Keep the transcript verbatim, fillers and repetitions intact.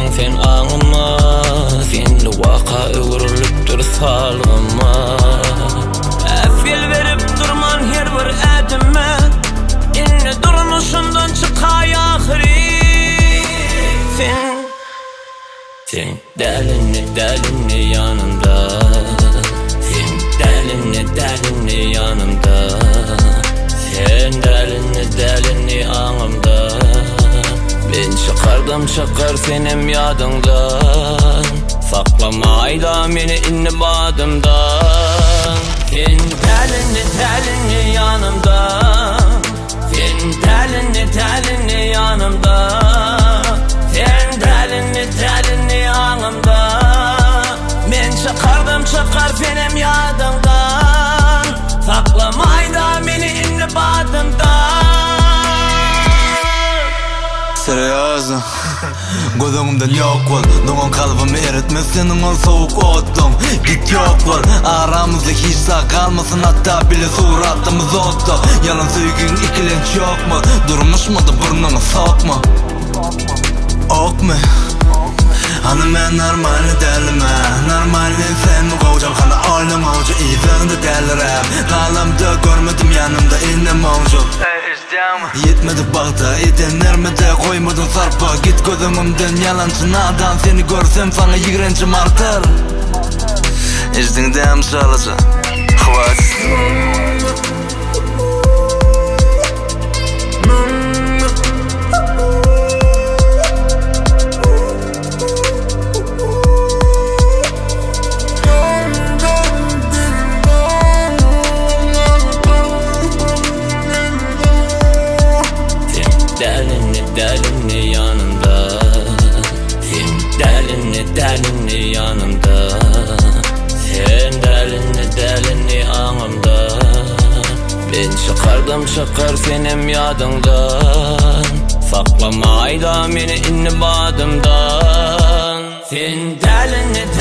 çıkardıň sen aňyma, senli waka öwrülüpdir salgyma. Äfgel berip durman her bir ädime, inni durmuşundan çıkay ahiri. Sen, sen dälinni dälinni yanımda, sen dälinni dälinni yanımda, sen dälinni dälinni aňymda. Ben çıkardım çıkar senem yadыңdan, saklamayda meni inni badımdan. Sen dälinni dälinni yanımda, sen dälinni dälinni yanımda, sen dälinni dälinni aňymda. Men çıkardım çıkar senem yadыңdan, saklamayda meni inni badımdan. Seriösa gözüňimden ýok bol, doňan kalbymy eritme senin ol sowuk otdyň. Git ýok bol, aramyzda hiç sag kalmasyn, hatta bile suratymyz otdy. Yalan söýgüň ikilenç ýokmy, durmuşmady burnuňy sokma. Okmy Hani men normalni dälime, normalni sen mi gowjal hana oýlamawjy iýsinde dälirem. Galamda görmedim yanımda inni mawjud. Yetmedi bagda edenlermede koymadın sarpa. Git gözümümden yalancı nadan, seni görsem sana yigrençim artar. Ejdingdem şalaca Hvat Dälinni dälinni yanımda, sen dälinni dälinni yanımda, sen dälinni dälinni aňymda. Ben çıkardım çıkar senem yadыңdan, saklamayda meni inni badımdan. Sen dälinni